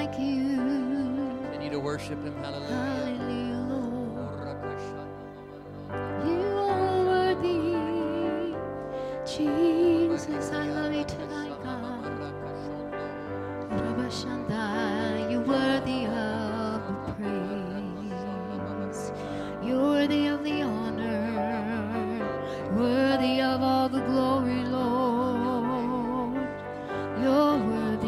like you. Continue to worship him. Hallelujah. Hallelujah, Lord. You are worthy. Jesus, I love you tonight, God. Rabashanda, you're worthy of the praise. You're worthy of the honor. Worthy of all the glory, Lord. You're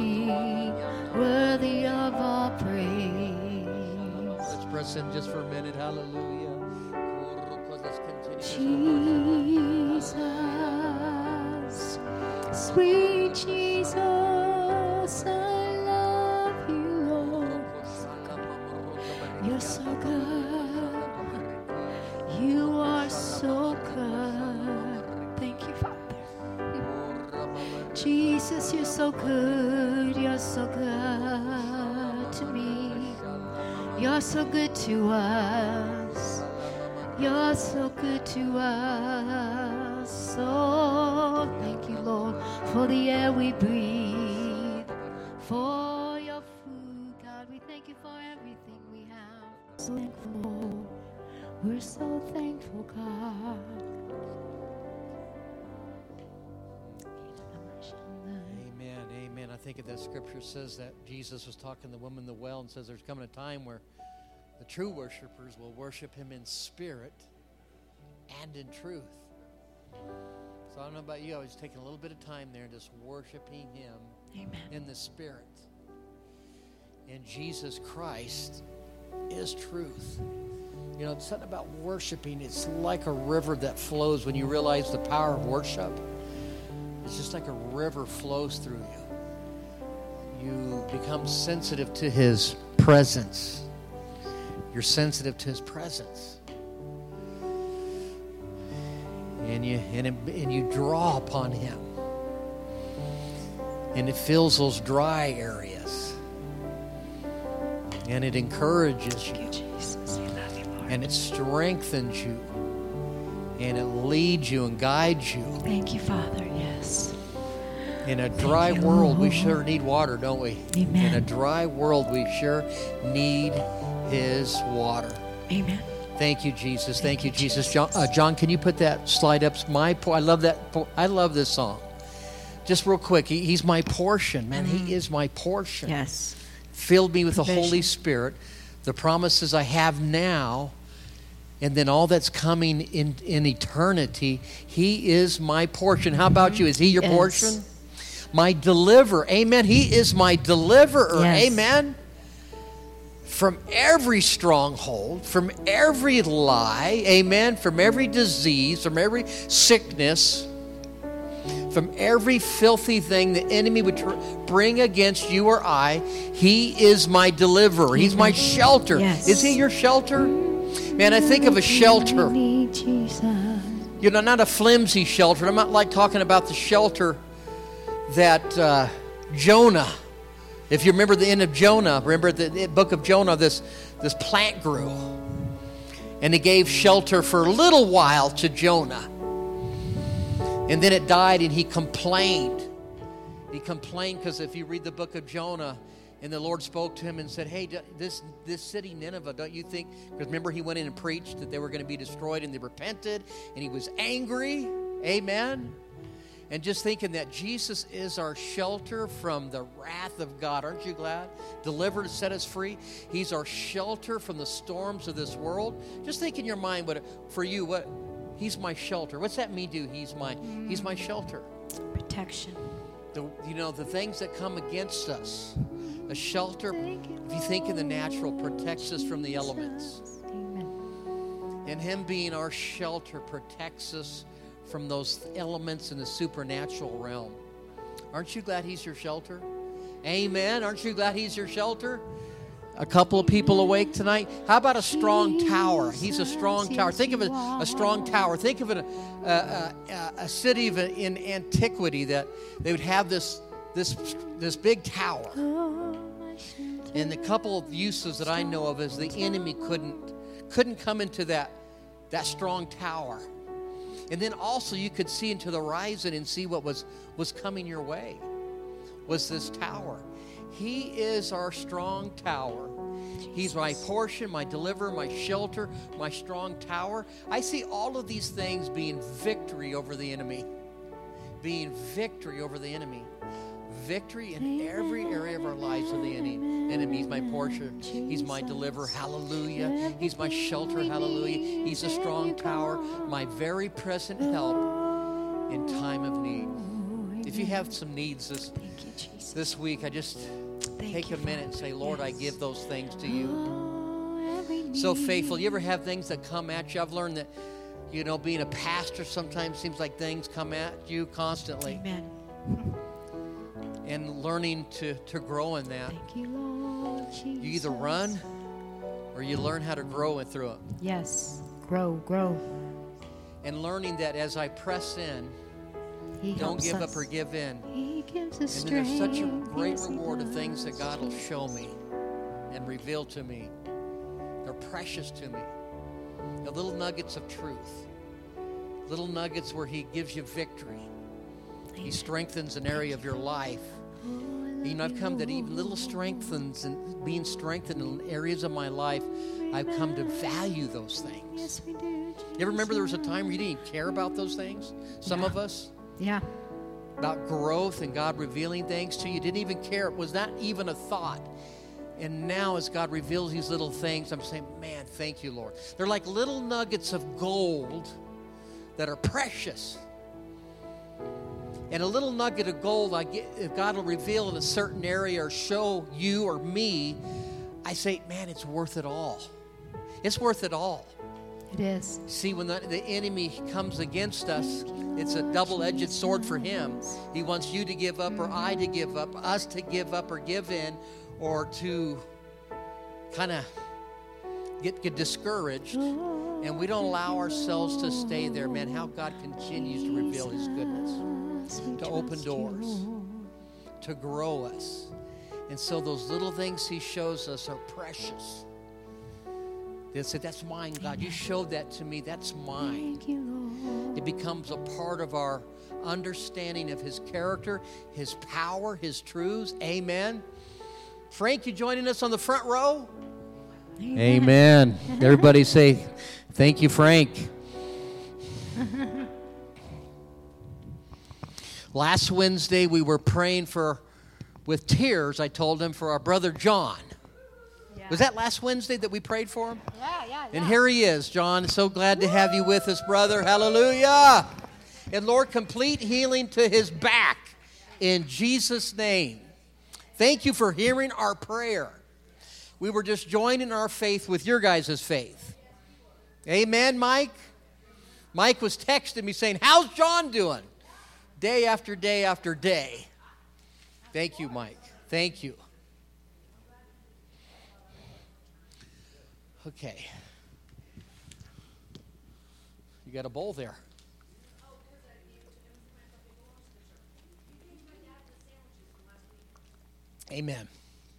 worthy of all praise. Let's press in just for a minute. Hallelujah. Let's continue. Jesus, sweet Jesus, I love you, Lord. You're so good. You are so good. Thank you, Father. Jesus, you're so good. You're so good to me. You're so good to us. You're so good to us. Oh, thank you, Lord, for the air we breathe, for your food, God. We thank you for everything we have. So thankful. We're so thankful, God. Amen. Amen. I think that scripture says that Jesus was talking to the woman at the well and says there's coming a time where the true worshipers will worship him in spirit and in truth. So I don't know about you, I was taking a little bit of time there just worshiping him in the spirit. And Jesus Christ is truth. You know, it's something about worshiping. It's like a river that flows when you realize the power of worship. It's just like a river flows through you. You become sensitive to his presence. You're sensitive to his presence. And you draw upon him. And it fills those dry areas. And it encourages you. And it strengthens you. And it leads you and guides you. Thank you, Father. Yes. In a dry world, we sure need water, don't we? Amen. In a dry world, we sure need his water. Amen. Thank you, Jesus. Thank you, Jesus. John, can you put that slide up? I love that. I love this song. Just real quick, he's my portion, man. He is my portion. Yes. Filled me with the Holy Spirit, the promises I have now, and then all that's coming in eternity. He is my portion. How about you? Is he your portion? My deliverer. Amen. He is my deliverer. Yes. Amen. From every stronghold, from every lie, amen, from every disease, from every sickness, from every filthy thing the enemy would bring against you or I, he is my deliverer. He's my shelter. Yes. Is he your shelter? Man, I think of a shelter. You know, not a flimsy shelter. I'm not like talking about the shelter that Jonah, if you remember the end of Jonah, remember the book of Jonah, this plant grew. And it gave shelter for a little while to Jonah. And then it died and he complained. He complained because if you read the book of Jonah, and the Lord spoke to him and said, hey, this city Nineveh, don't you think, because remember he went in and preached that they were going to be destroyed, and they repented, and he was angry. Amen. And just thinking that Jesus is our shelter from the wrath of God. Aren't you glad? Delivered and set us free. He's our shelter from the storms of this world. Just think in your mind, he's my shelter. What's that mean to you? He's my shelter. Protection. The things that come against us. A shelter, if you think in the natural, protects us from the elements. Amen. And him being our shelter protects us from those elements in the supernatural realm. Aren't you glad he's your shelter? Amen. Aren't you glad he's your shelter? A couple of people awake tonight. How about a strong tower? He's a strong tower. Think of a strong tower. Think of a city in antiquity that they would have this big tower. And the couple of uses that I know of is the enemy couldn't come into that strong tower. And then also you could see into the horizon and see what was coming your way, was this tower. He is our strong tower. He's my portion, my deliverer, my shelter, my strong tower. I see all of these things being victory over the enemy. Being victory over the enemy. Victory in every area of our lives of the enemy. He's my portion. He's my deliverer. Hallelujah. He's my shelter. Hallelujah. He's a strong tower. My very present help in time of need. If you have some needs this week, I just take a minute and say, Lord, I give those things to you. So faithful. You ever have things that come at you? I've learned that, being a pastor sometimes seems like things come at you constantly. Amen. And learning to grow in that. Thank you, Lord Jesus. You either run or you learn how to grow through it. Yes. Grow. And learning that as I press in, don't give up or give in. He gives us and then there's such a strength. great Yes, He reward of does. things that God will show me and reveal to me. They're precious to me. The little nuggets of truth. Little nuggets where He gives you victory. He strengthens an area of your life. I've come that even little strengthens and being strengthened in areas of my life, I've come to value those things. Yes, we do. You ever remember there was a time where you didn't even care about those things? Some of us. Yeah. About growth and God revealing things to you. Didn't even care. It was not even a thought. And now as God reveals these little things, I'm saying, man, thank you, Lord. They're like little nuggets of gold that are precious. And a little nugget of gold, if God will reveal in a certain area or show you or me, I say, man, it's worth it all. It's worth it all. It is. See, when the enemy comes against us, it's a double-edged sword for him. He wants you to give up or I to give up, us to give up or give in, or to kind of get discouraged. And we don't allow ourselves to stay there, man. How God continues to reveal His goodness, to open doors, to grow us. And so those little things He shows us are precious. They say, that's mine, God. You showed that to me. That's mine. Thank you, Lord. It becomes a part of our understanding of His character, His power, His truths. Amen. Frank, you joining us on the front row? Amen. Everybody say, thank you, Frank. Last Wednesday, we were praying with tears, I told him, for our brother John. Yeah. Was that last Wednesday that we prayed for him? Yeah. And here he is, John. So glad to have you with us, brother. Hallelujah. And Lord, complete healing to his back in Jesus' name. Thank you for hearing our prayer. We were just joining our faith with your guys' faith. Amen, Mike? Mike was texting me saying, how's John doing? Day after day after day. Thank you, Mike. Thank you. Okay. You got a bowl there. Amen.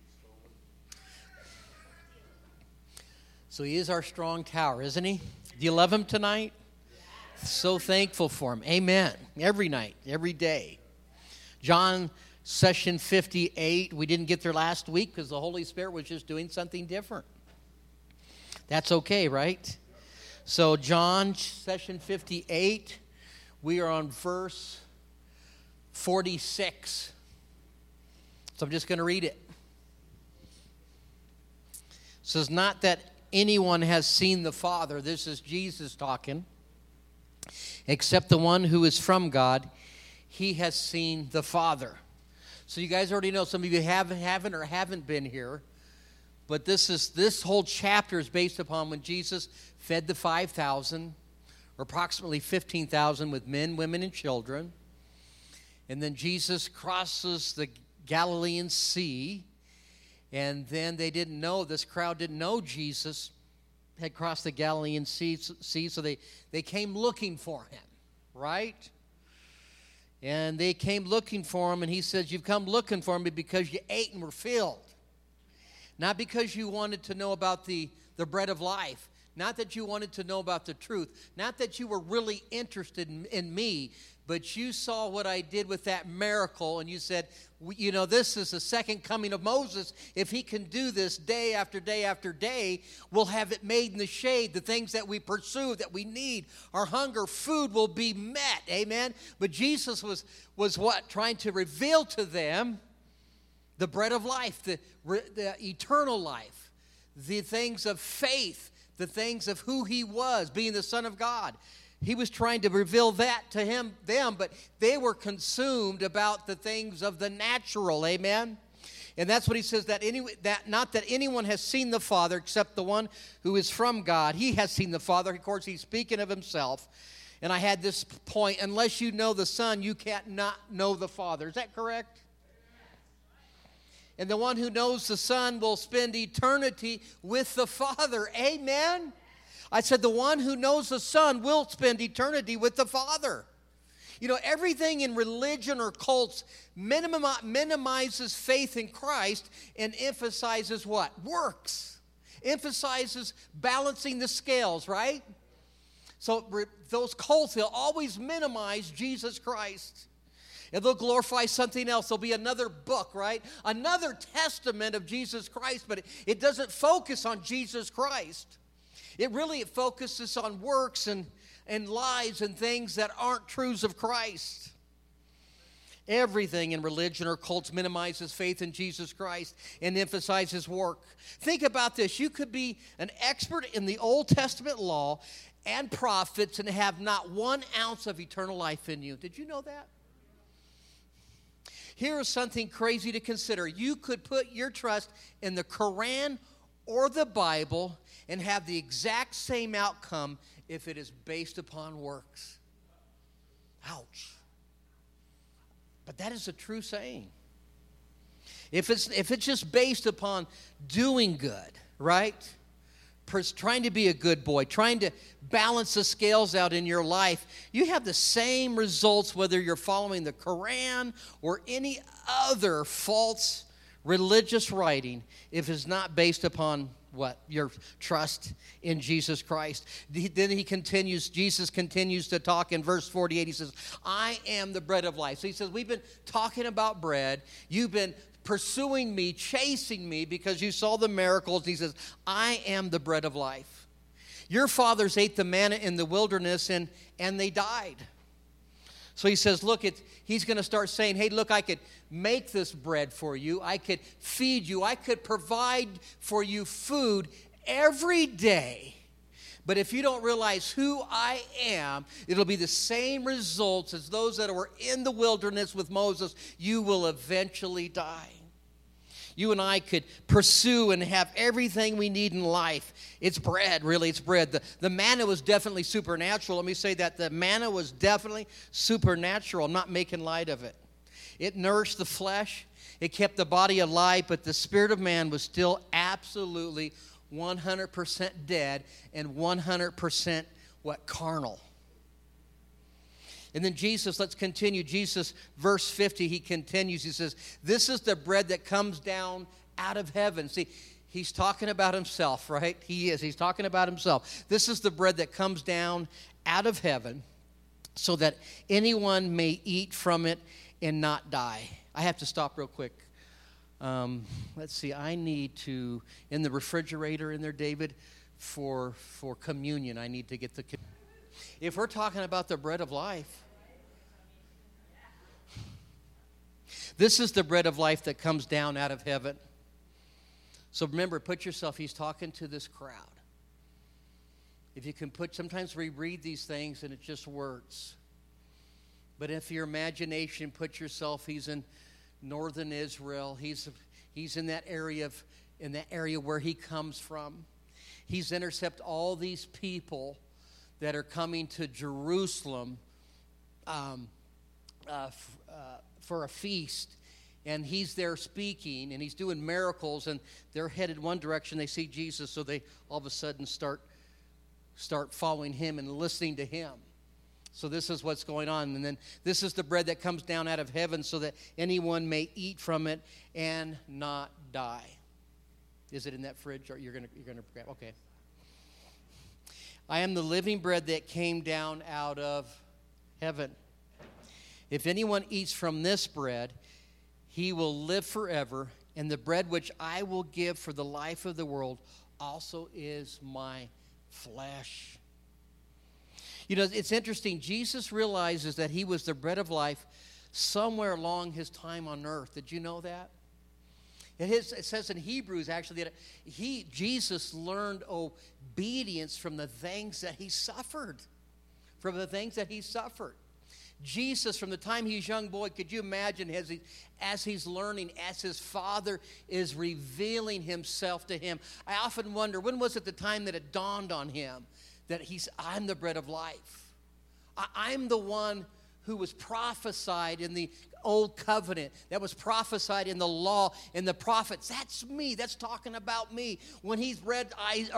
So He is our strong tower, isn't He? Do you love Him tonight? So thankful for Him. Amen. Every night, every day. John session 58. We didn't get there last week because the Holy Spirit was just doing something different. That's okay, right? So John session 58. We are on verse 46. So I'm just going to read it. It says, not that anyone has seen the Father. This is Jesus talking. Except the one who is from God. He has seen the Father. So you guys already know. Some of you haven't been here. But this whole chapter is based upon when Jesus fed the 5,000, or approximately 15,000 with men, women, and children. And then Jesus crosses the Galilean Sea. And then this crowd didn't know Jesus had crossed the Galilean Sea, so they came looking for Him, right? And they came looking for Him, and He says, you've come looking for me because you ate and were filled. Not because you wanted to know about the bread of life. Not that you wanted to know about the truth. Not that you were really interested in me. But you saw what I did with that miracle, and you said, you know, this is the second coming of Moses. If he can do this day after day after day, we'll have it made in the shade. The things that we pursue, that we need, our hunger, food will be met. Amen? But Jesus was what? Trying to reveal to them the bread of life, the eternal life, the things of faith, the things of who he was, being the Son of God. He was trying to reveal that to them, but they were consumed about the things of the natural. Amen? And that's what he says, that not that anyone has seen the Father except the one who is from God. He has seen the Father. Of course, he's speaking of himself. And I had this point, unless you know the Son, you can't not know the Father. Is that correct? And the one who knows the Son will spend eternity with the Father. Amen? I said the one who knows the Son will spend eternity with the Father. You know, everything in religion or cults minimizes faith in Christ and emphasizes what? Works. Emphasizes balancing the scales, right? So those cults, they'll always minimize Jesus Christ. And they'll glorify something else. There'll be another book, right? Another testament of Jesus Christ, but it doesn't focus on Jesus Christ. It focuses on works and lies and things that aren't truths of Christ. Everything in religion or cults minimizes faith in Jesus Christ and emphasizes work. Think about this. You could be an expert in the Old Testament law and prophets and have not 1 ounce of eternal life in you. Did you know that? Here is something crazy to consider. You could put your trust in the Quran or the Bible and have the exact same outcome if it is based upon works. Ouch. But that is a true saying. If it's just based upon doing good, right? Trying to be a good boy, trying to balance the scales out in your life, you have the same results whether you're following the Quran or any other false religious writing if it's not based upon what? Your trust in Jesus Christ. Then Jesus continues to talk in verse 48. He says, I am the bread of life. So he says, we've been talking about bread. You've been pursuing me, chasing me because you saw the miracles. He says, I am the bread of life. Your fathers ate the manna in the wilderness and they died. So he says, look, he's going to start saying, hey, look, I could make this bread for you. I could feed you. I could provide for you food every day. But if you don't realize who I am, it'll be the same results as those that were in the wilderness with Moses. You will eventually die. You and I could pursue and have everything we need in life. It's bread, really, it's bread. The manna was definitely supernatural. Let me say that. The manna was definitely supernatural. I'm not making light of it. It nourished the flesh. It kept the body alive, but the spirit of man was still absolutely 100% dead and 100% what? Carnal. And then Jesus, let's continue. Jesus, verse 50, he continues. He says, this is the bread that comes down out of heaven. See, he's talking about himself, right? He is. He's talking about himself. This is the bread that comes down out of heaven so that anyone may eat from it and not die. I have to stop real quick. Let's see. I need to, in the refrigerator in there, David, for communion, I need to get the... If we're talking about the bread of life, this is the bread of life that comes down out of heaven. So remember, put yourself, he's talking to this crowd. If you can sometimes we read these things and it's just words. But if your imagination, put yourself, he's in northern Israel. He's in that area where he comes from. He's intercepted all these people that are coming to Jerusalem for a feast. And he's there speaking, and he's doing miracles, and they're headed one direction. They see Jesus, so they all of a sudden start following him and listening to him. So this is what's going on. And then this is the bread that comes down out of heaven so that anyone may eat from it and not die. Is it in that fridge? Or you're gonna grab? Okay. I am the living bread that came down out of heaven. If anyone eats from this bread, he will live forever, and the bread which I will give for the life of the world also is my flesh. You know, it's interesting. Jesus realizes that he was the bread of life somewhere along his time on earth. Did you know that? It says in Hebrews, actually, that Jesus learned obedience from the things that he suffered. From the things that he suffered. Jesus, from the time he was a young boy, could you imagine as he's learning, as his Father is revealing himself to him? I often wonder, when was it the time that it dawned on him that I'm the bread of life? I'm the one who was prophesied in the old covenant, that was prophesied in the law and the prophets. That's me. That's talking about me. When he read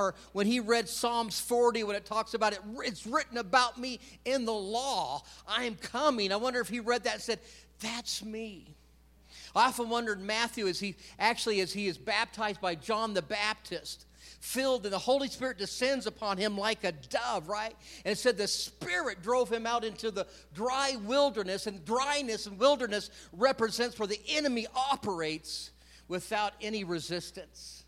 Psalms 40, when it talks about it, it's written about me in the law. I am coming. I wonder if he read that and said, that's me. I often wondered Matthew, as he is baptized by John the Baptist, filled, and the Holy Spirit descends upon him like a dove, right? And it said the Spirit drove him out into the dry wilderness, and dryness and wilderness represents where the enemy operates without any resistance.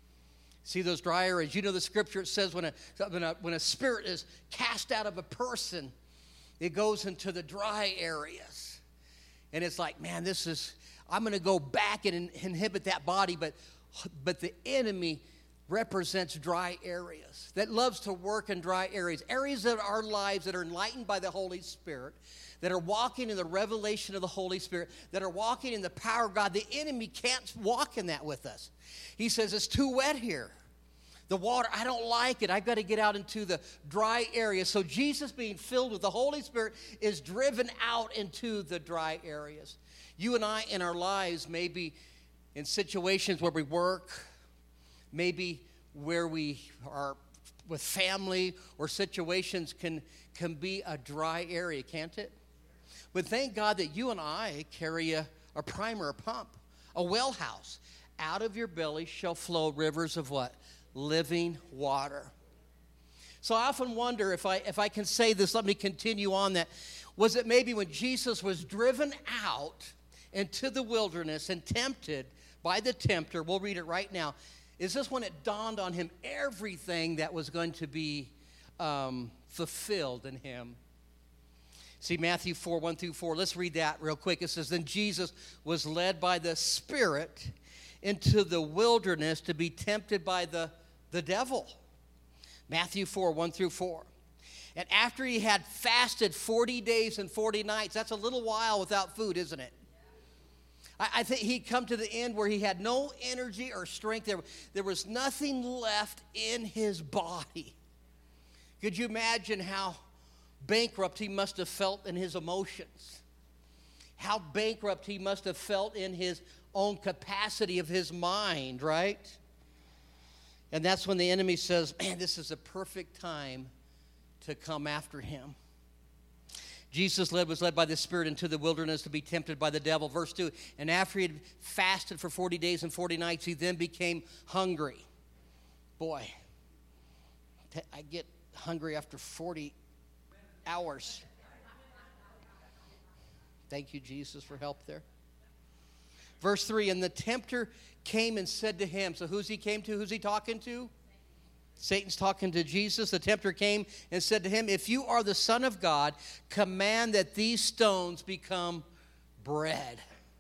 See those dry areas? You know the scripture, it says when a spirit is cast out of a person, it goes into the dry areas. And it's like, man, I'm going to go back and inhibit that body, but the enemy represents dry areas, that loves to work in dry areas of our lives that are enlightened by the Holy Spirit, that are walking in the revelation of the Holy Spirit, that are walking in the power of God. The enemy can't walk in that with us. He says, it's too wet here. The water, I don't like it. I've got to get out into the dry area. So Jesus, being filled with the Holy Spirit, is driven out into the dry areas. You and I in our lives may be in situations where we work, maybe where we are with family, or situations can be a dry area, can't it? But thank God that you and I carry a primer, a pump, a well house. Out of your belly shall flow rivers of what? Living water. So I often wonder if I can say this, let me continue on that. Was it maybe when Jesus was driven out into the wilderness and tempted by the tempter? We'll read it right now. Is this when it dawned on him everything that was going to be fulfilled in him? See, Matthew 4, 1 through 4. Let's read that real quick. It says, then Jesus was led by the Spirit into the wilderness to be tempted by the devil. Matthew 4, 1 through 4. And after he had fasted 40 days and 40 nights, that's a little while without food, isn't it? I think he'd come to the end where he had no energy or strength. There was nothing left in his body. Could you imagine how bankrupt he must have felt in his emotions? How bankrupt he must have felt in his own capacity of his mind, right? And that's when the enemy says, man, this is a perfect time to come after him. Jesus was led by the Spirit into the wilderness to be tempted by the devil. Verse 2, and after he had fasted for 40 days and 40 nights, he then became hungry. Boy, I get hungry after 40 hours. Thank you, Jesus, for help there. Verse 3, and the tempter came and said to him, so who's he came to? Who's he talking to? Satan's talking to Jesus. The tempter came and said to him, if you are the Son of God, command that these stones become bread.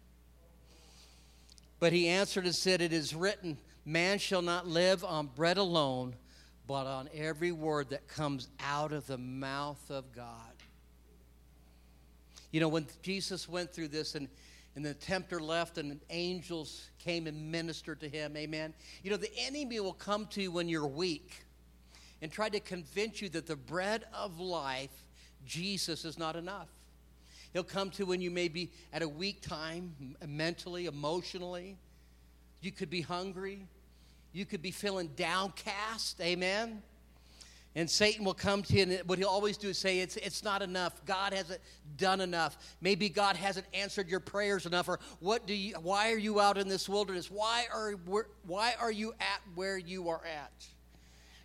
But he answered and said, it is written, man shall not live on bread alone, but on every word that comes out of the mouth of God. You know, when Jesus went through this and the tempter left and angels came and ministered to him, amen. You know, the enemy will come to you when you're weak and try to convince you that the bread of life, Jesus, is not enough. He'll come to when you may be at a weak time, mentally, emotionally. You could be hungry. You could be feeling downcast, amen. And Satan will come to you, and what he'll always do is say, it's not enough. God hasn't done enough. Maybe God hasn't answered your prayers enough. Or why are you out in this wilderness? Why are you at where you are at?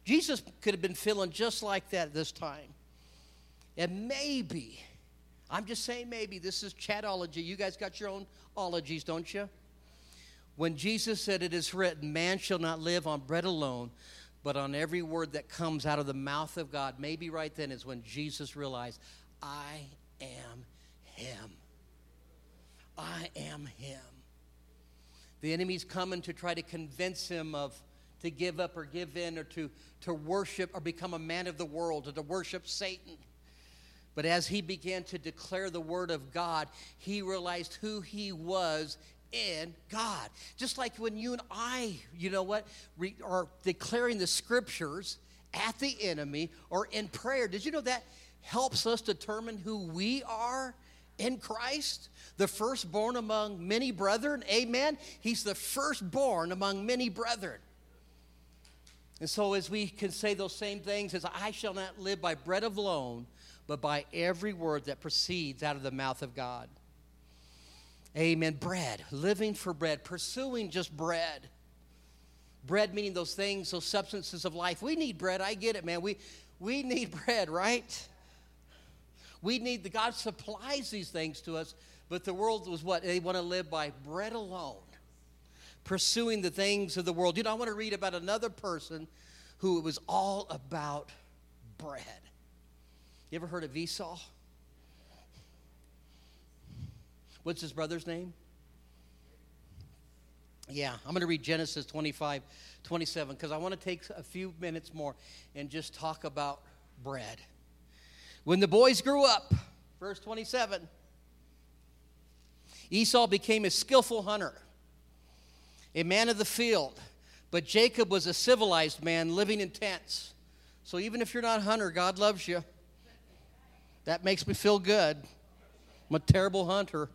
Jesus could have been feeling just like that this time. And maybe, I'm just saying maybe, this is chatology. You guys got your own ologies, don't you? When Jesus said, "It is written, man shall not live on bread alone, but on every word that comes out of the mouth of God," maybe right then is when Jesus realized, I am him. I am him. The enemy's coming to try to convince him to give up or give in or to worship or become a man of the world or to worship Satan. But as he began to declare the word of God, he realized who he was in God. Just like when you and I, are declaring the scriptures at the enemy or in prayer. Did you know that helps us determine who we are in Christ? The firstborn among many brethren. Amen. He's the firstborn among many brethren. And so as we can say those same things as I shall not live by bread alone, but by every word that proceeds out of the mouth of God. Amen. Bread. Living for bread. Pursuing just bread. Bread meaning those things, those substances of life. We need bread. I get it, man. We need bread, right? We need, God supplies these things to us, but the world was what? They want to live by bread alone. Pursuing the things of the world. I want to read about another person who it was all about bread. You ever heard of Esau? What's his brother's name? Yeah, I'm going to read Genesis 25:27 because I want to take a few minutes more and just talk about bread. When the boys grew up, verse 27, Esau became a skillful hunter, a man of the field, but Jacob was a civilized man living in tents. So even if you're not a hunter, God loves you. That makes me feel good. I'm a terrible hunter.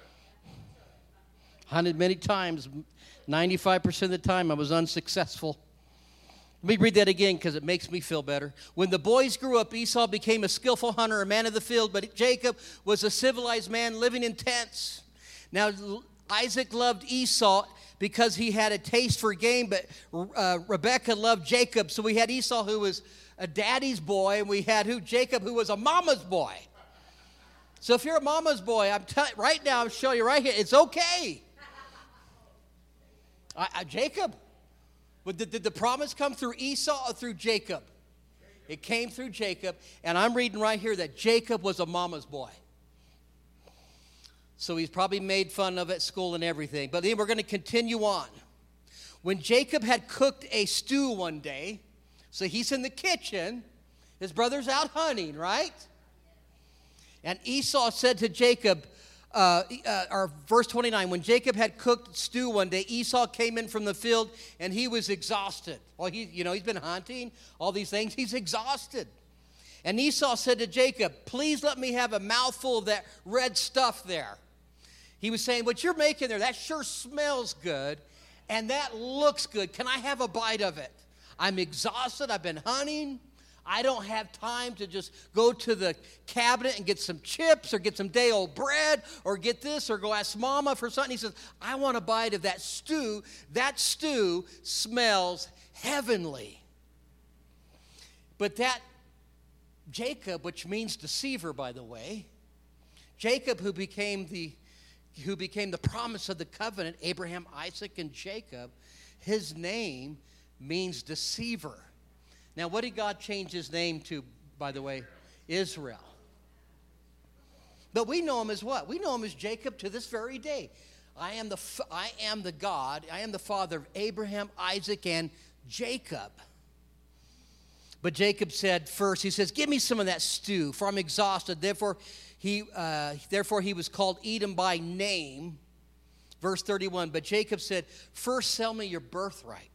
Hunted many times. 95% of the time I was unsuccessful. Let me read that again because it makes me feel better. When the boys grew up, Esau became a skillful hunter, a man of the field, but Jacob was a civilized man living in tents. Now, Isaac loved Esau because he had a taste for game, but Rebekah loved Jacob. So we had Esau, who was a daddy's boy, and we had Jacob, who was a mama's boy. So if you're a mama's boy, right now, I'm showing you right here, it's okay. Jacob, did the promise come through Esau or through Jacob? It came through Jacob, and I'm reading right here that Jacob was a mama's boy. So he's probably made fun of at school and everything. But then we're going to continue on. When Jacob had cooked a stew one day, so he's in the kitchen, his brother's out hunting, right? And Esau said to Jacob, verse 29, when Jacob had cooked stew one day, Esau came in from the field and he was exhausted. Well, he's been hunting, all these things. He's exhausted. And Esau said to Jacob, please let me have a mouthful of that red stuff there. He was saying, what you're making there, that sure smells good and that looks good. Can I have a bite of it? I'm exhausted. I've been hunting. I don't have time to just go to the cabinet and get some chips or get some day-old bread or get this or go ask Mama for something. He says, I want a bite of that stew. That stew smells heavenly. But that Jacob, which means deceiver, by the way, Jacob, who became the promise of the covenant, Abraham, Isaac, and Jacob, his name means deceiver. Now, what did God change his name to, by the way? Israel. But we know him as what? We know him as Jacob to this very day. I am the God, I am the father of Abraham, Isaac, and Jacob. But Jacob said first, he says, give me some of that stew, for I'm exhausted. Therefore he was called Edom by name. Verse 31, but Jacob said, first sell me your birthright.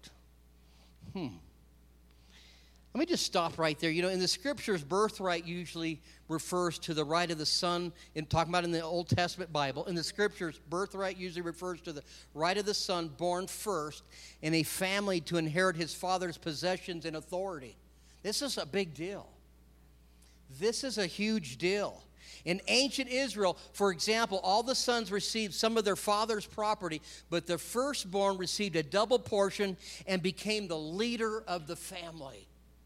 Let me just stop right there. In the scriptures, birthright usually refers to the right of the son. Talking about in the Old Testament Bible, in the scriptures, birthright usually refers to the right of the son born first in a family to inherit his father's possessions and authority. This is a big deal. This is a huge deal. In ancient Israel, for example, all the sons received some of their father's property, but the firstborn received a double portion and became the leader of the family.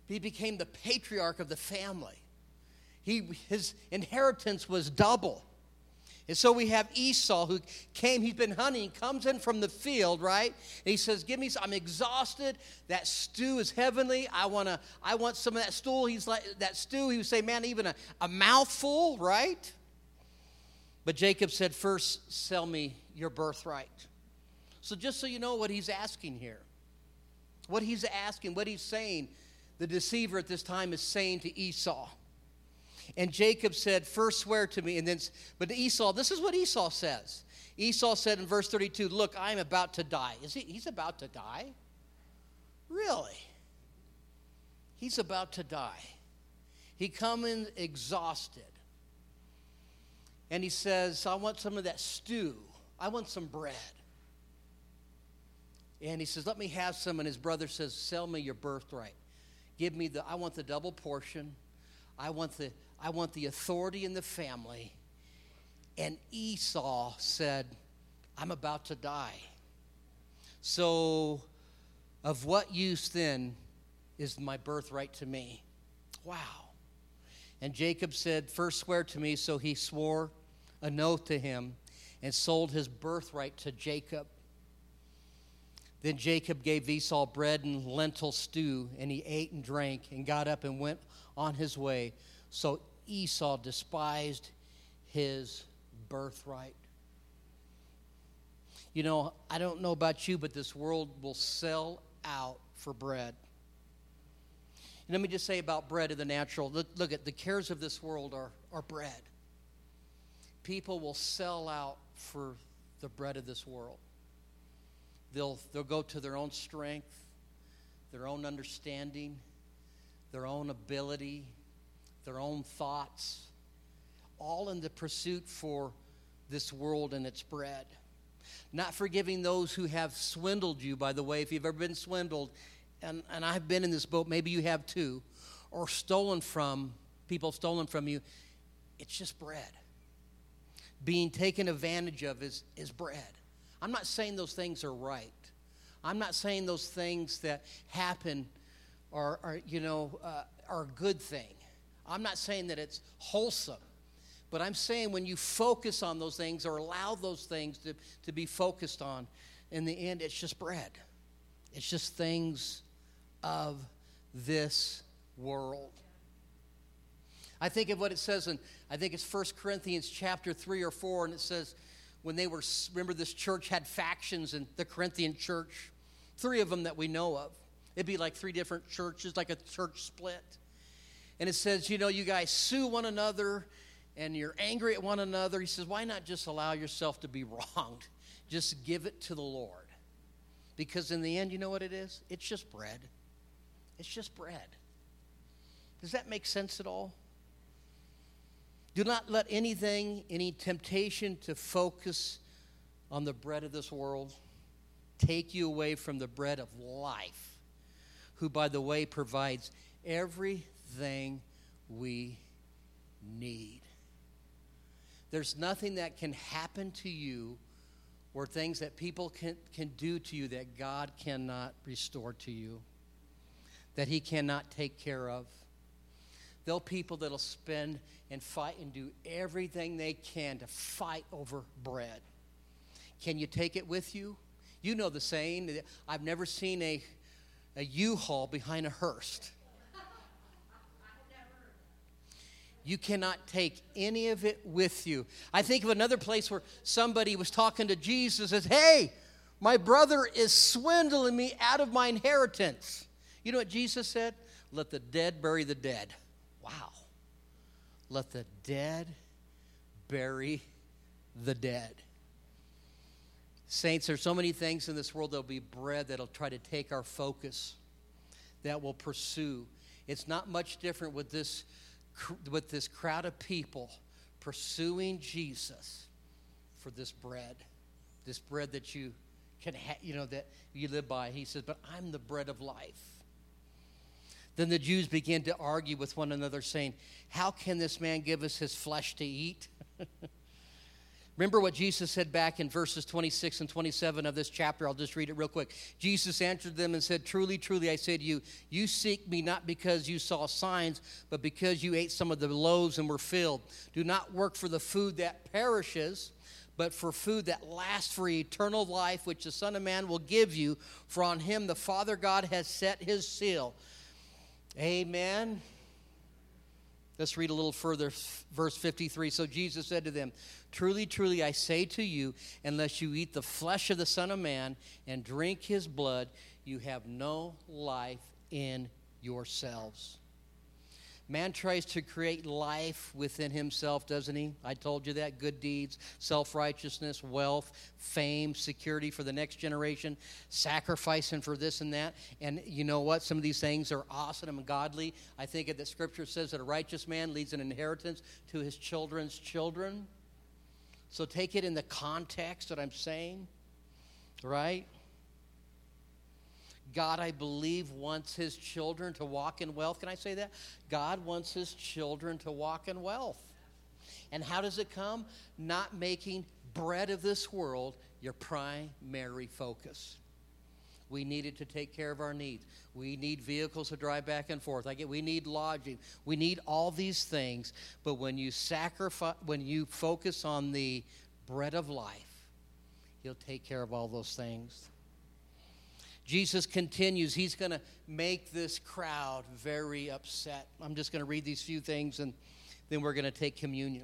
He became the patriarch of the family. His inheritance was double. And so we have Esau who came, he's been hunting, comes in from the field, right? And he says, I'm exhausted. That stew is heavenly. I want some of that stew. That stew, he would say, man, even a mouthful, right? But Jacob said, first, sell me your birthright. So just so you know what he's asking here. What he's asking, what he's saying, the deceiver at this time is saying to Esau. And Jacob said, first swear to me. But Esau, this is what Esau says. Esau said in verse 32, look, I'm about to die. He's about to die? Really? He's about to die. He comes in exhausted. And he says, I want some of that stew. I want some bread. And he says, let me have some. And his brother says, sell me your birthright. I want the double portion. I want the authority in the family. And Esau said, I'm about to die. So of what use then is my birthright to me? Wow. And Jacob said, first swear to me. So he swore an oath to him and sold his birthright to Jacob. Then Jacob gave Esau bread and lentil stew, and he ate and drank and got up and went on his way. So Esau despised his birthright. You know, I don't know about you, but this world will sell out for bread. And let me just say about bread in the natural. Look at the cares of this world are bread. People will sell out for the bread of this world. They'll go to their own strength, their own understanding, their own ability, their own thoughts, all in the pursuit for this world and its bread. Not forgiving those who have swindled you, by the way. If you've ever been swindled, and I've been in this boat, maybe you have too, or people stolen from you, it's just bread. Being taken advantage of is bread. I'm not saying those things are right. I'm not saying those things that happen are a good thing. I'm not saying that it's wholesome. But I'm saying when you focus on those things or allow those things to be focused on, in the end, it's just bread. It's just things of this world. I think of what it says I think it's 1 Corinthians chapter 3 or 4, and it says, remember this church had factions in the Corinthian church, 3 of them that we know of. It'd be like 3 different churches, like a church split. And it says, you guys sue one another and you're angry at one another. He says, why not just allow yourself to be wronged? Just give it to the Lord. Because in the end, you know what it is? It's just bread. It's just bread. Does that make sense at all? Do not let any temptation to focus on the bread of this world take you away from the bread of life, who, by the way, provides everything we need. There's nothing that can happen to you or things that people can do to you that God cannot restore to you, that he cannot take care of. There'll people that'll spend and fight and do everything they can to fight over bread. Can you take it with you? You know the saying, I've never seen a U-Haul behind a hearse. You cannot take any of it with you. I think of another place where somebody was talking to Jesus and says, hey, my brother is swindling me out of my inheritance. You know what Jesus said? Let the dead bury the dead. Wow. Let the dead bury the dead. Saints, there's so many things in this world that'll be bread that'll try to take our focus, that will pursue. It's not much different with this crowd of people pursuing Jesus for this bread that you can that you live by. He says, but I'm the bread of life. Then the Jews began to argue with one another, saying, how can this man give us his flesh to eat? Remember what Jesus said back in verses 26 and 27 of this chapter. I'll just read it real quick. Jesus answered them and said, "Truly, truly, I say to you, you seek me not because you saw signs, but because you ate some of the loaves and were filled. Do not work for the food that perishes, but for food that lasts for eternal life, which the Son of Man will give you. For on him the Father God has set his seal." Amen. Let's read a little further, verse 53. So Jesus said to them, "Truly, truly, I say to you, unless you eat the flesh of the Son of Man and drink his blood, you have no life in yourselves." Man tries to create life within himself, doesn't he? I told you that. Good deeds, self-righteousness, wealth, fame, security for the next generation, sacrificing for this and that. And you know what? Some of these things are awesome and godly. I think that Scripture says that a righteous man leaves an inheritance to his children's children. So take it in the context that I'm saying, right? God, I believe, wants his children to walk in wealth. Can I say that? God wants his children to walk in wealth. And how does it come? Not making bread of this world your primary focus. We needed to take care of our needs. We need vehicles to drive back and forth. We need lodging. We need all these things. But when you focus on the bread of life, he'll take care of all those things. Jesus continues. He's going to make this crowd very upset. I'm just going to read these few things, and then we're going to take communion.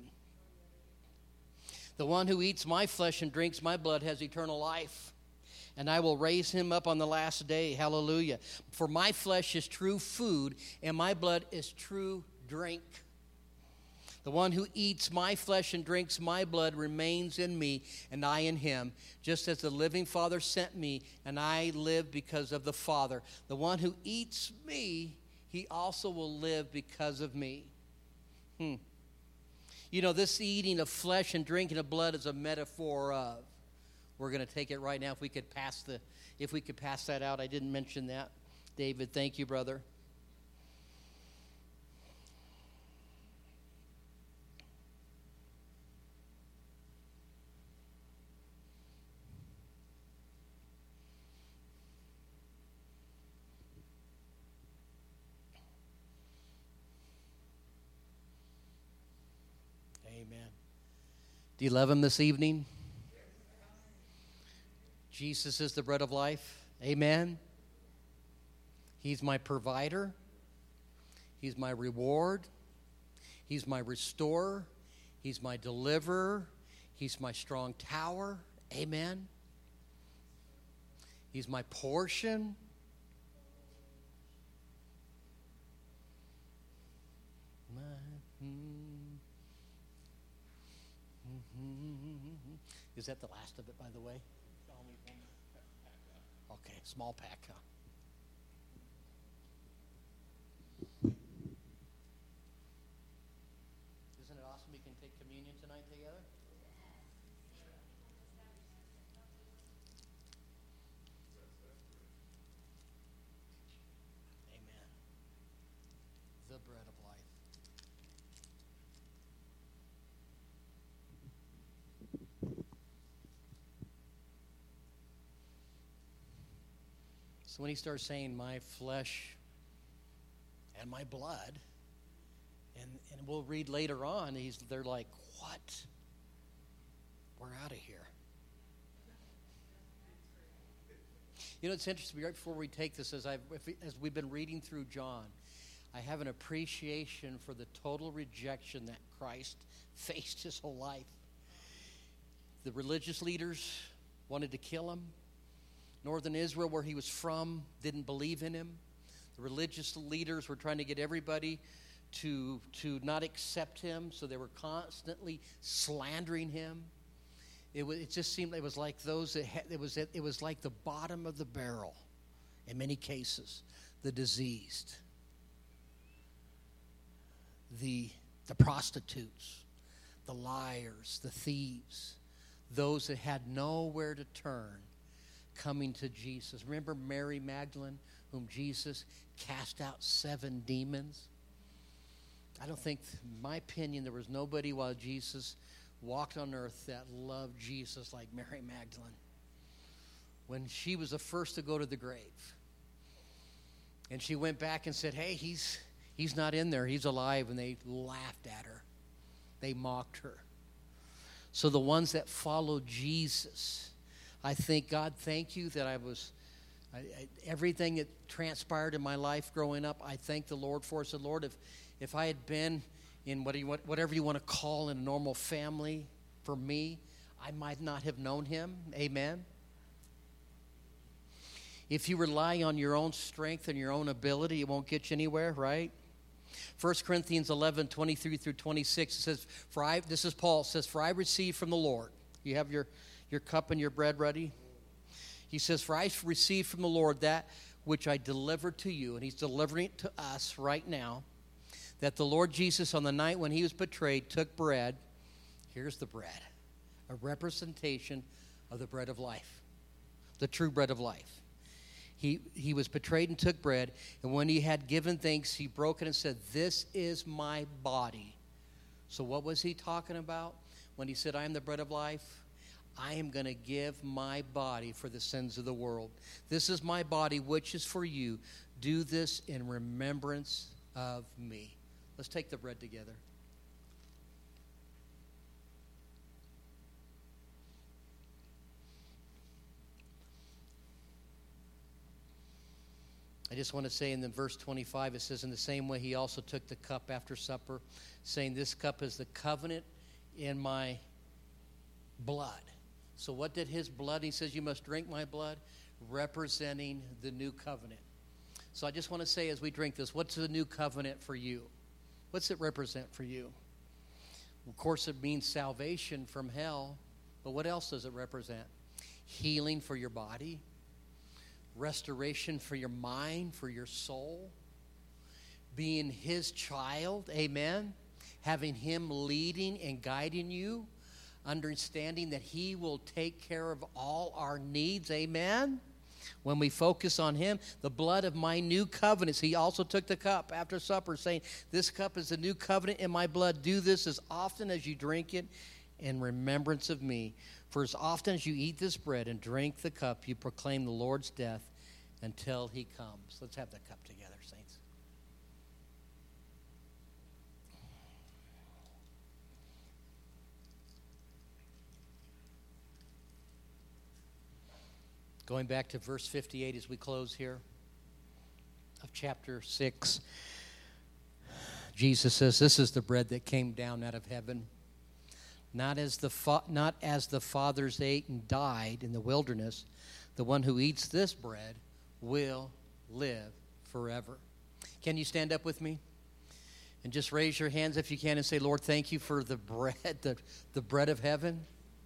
"The one who eats my flesh and drinks my blood has eternal life, and I will raise him up on the last day." Hallelujah. "For my flesh is true food, and my blood is true drink. The one who eats my flesh and drinks my blood remains in me, and I in him, just as the living Father sent me, and I live because of the Father. The one who eats me, he also will live because of me." You know, this eating of flesh and drinking of blood is a metaphor of. We're going to take it right now. If we could pass that out. I didn't mention that. David, thank you, brother. Amen. Do you love him this evening? Jesus is the bread of life. Amen. He's my provider. He's my reward. He's my restorer. He's my deliverer. He's my strong tower. Amen. He's my portion. Is that the last of it, by the way? Okay, small pack, huh? Isn't it awesome we can take communion tonight together? Amen. The bread of life. So when he starts saying my flesh and my blood, and we'll read later on, they're like, what? We're out of here. You know, it's interesting. Right before we take this, as we've been reading through John, I have an appreciation for the total rejection that Christ faced his whole life. The religious leaders wanted to kill him. Northern Israel, where he was from, didn't believe in him. The religious leaders were trying to get everybody to not accept him, so they were constantly slandering him. It just seemed it was like it was like the bottom of the barrel in many cases. The diseased, the prostitutes, the liars, the thieves, those that had nowhere to turn, coming to Jesus. Remember Mary Magdalene, whom Jesus cast out 7 demons? I don't think, in my opinion, there was nobody while Jesus walked on earth that loved Jesus like Mary Magdalene, when she was the first to go to the grave. And she went back and said, hey, he's not in there. He's alive. And they laughed at her. They mocked her. So the ones that followed Jesus, I think, God, thank you that everything that transpired in my life growing up, I thank the Lord for. I said, Lord, if I had been in whatever you want to call in a normal family for me, I might not have known him. Amen. If you rely on your own strength and your own ability, it won't get you anywhere, right? 1 Corinthians 11, 23 through 26, it says, this is Paul, it says, for I received from the Lord. You have your cup and your bread ready? He says, for I received from the Lord that which I delivered to you, and he's delivering it to us right now, that the Lord Jesus on the night when he was betrayed took bread. Here's the bread, a representation of the bread of life, the true bread of life. He was betrayed and took bread, and when he had given thanks, he broke it and said, this is my body. So what was he talking about when he said, I am the bread of life? I am going to give my body for the sins of the world. This is my body, which is for you. Do this in remembrance of me. Let's take the bread together. I just want to say in the verse 25, it says, in the same way he also took the cup after supper, saying, this cup is the covenant in my blood. So what did his blood? He says, you must drink my blood, representing the new covenant. So I just want to say as we drink this, what's the new covenant for you? What's it represent for you? Of course, it means salvation from hell, but what else does it represent? Healing for your body, restoration for your mind, for your soul, being his child, amen, having him leading and guiding you, understanding that he will take care of all our needs, amen. When we focus on him, the blood of my new covenants. He also took the cup after supper, saying, this cup is the new covenant in my blood. Do this as often as you drink it in remembrance of me. For as often as you eat this bread and drink the cup, you proclaim the Lord's death until he comes. Let's have the cup together, saints. Going back to verse 58 as we close here of chapter 6, Jesus says, this is the bread that came down out of heaven. Not as the fathers ate and died in the wilderness, the one who eats this bread will live forever. Can you stand up with me? And just raise your hands if you can and say, Lord, thank you for the bread, the bread of heaven.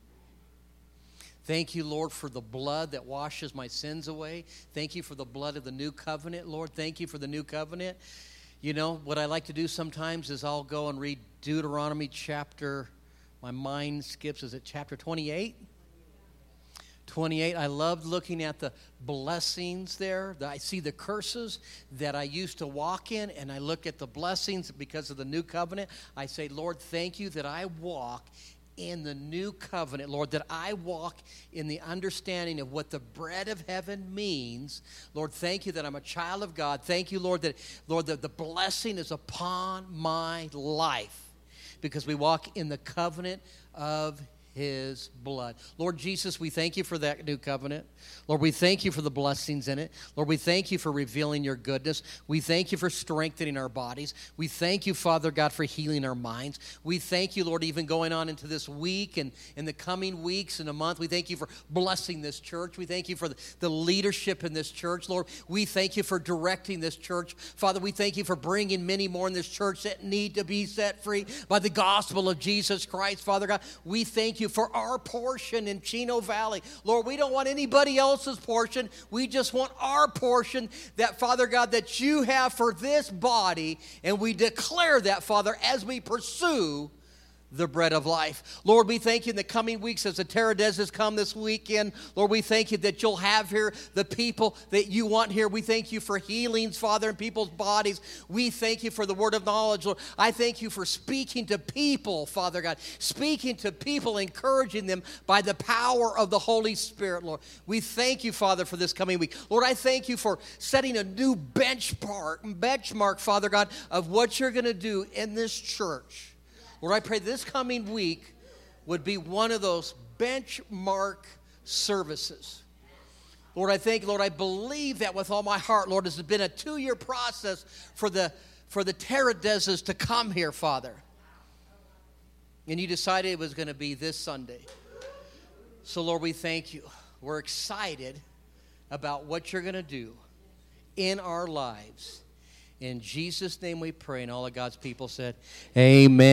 Thank you, Lord, for the blood that washes my sins away. Thank you for the blood of the new covenant, Lord. Thank you for the new covenant. You know, what I like to do sometimes is I'll go and read Deuteronomy chapter, my mind skips, is it chapter 28? 28. I loved looking at the blessings there. I see the curses that I used to walk in, and I look at the blessings because of the new covenant. I say, Lord, thank you that I walk in the new covenant, Lord, that I walk in the understanding of what the bread of heaven means. Lord, thank you that I'm a child of God. Thank you, Lord, that the blessing is upon my life because we walk in the covenant of his blood. Lord Jesus, we thank you for that new covenant. Lord, we thank you for the blessings in it. Lord, we thank you for revealing your goodness. We thank you for strengthening our bodies. We thank you, Father God, for healing our minds. We thank you, Lord, even going on into this week and in the coming weeks and a month. We thank you for blessing this church. We thank you for the leadership in this church, Lord. We thank you for directing this church. Father, we thank you for bringing many more in this church that need to be set free by the gospel of Jesus Christ, Father God. We thank you for our portion in Chino Valley. Lord, we don't want anybody else's portion. We just want our portion that, Father God, that you have for this body. And we declare that, Father, as we pursue the bread of life. Lord, we thank you in the coming weeks as the Teradezes come this weekend. Lord, we thank you that you'll have here the people that you want here. We thank you for healings, Father, in people's bodies. We thank you for the word of knowledge, Lord. I thank you for speaking to people, Father God, speaking to people, encouraging them by the power of the Holy Spirit, Lord. We thank you, Father, for this coming week. Lord, I thank you for setting a new benchmark, Father God, of what you're going to do in this church. Lord, I pray this coming week would be one of those benchmark services. Lord, I thank you, Lord, I believe that with all my heart, Lord. This has been a 2-year process for the Teradezes to come here, Father. And you decided it was going to be this Sunday. So, Lord, we thank you. We're excited about what you're going to do in our lives. In Jesus' name we pray, and all of God's people said, amen.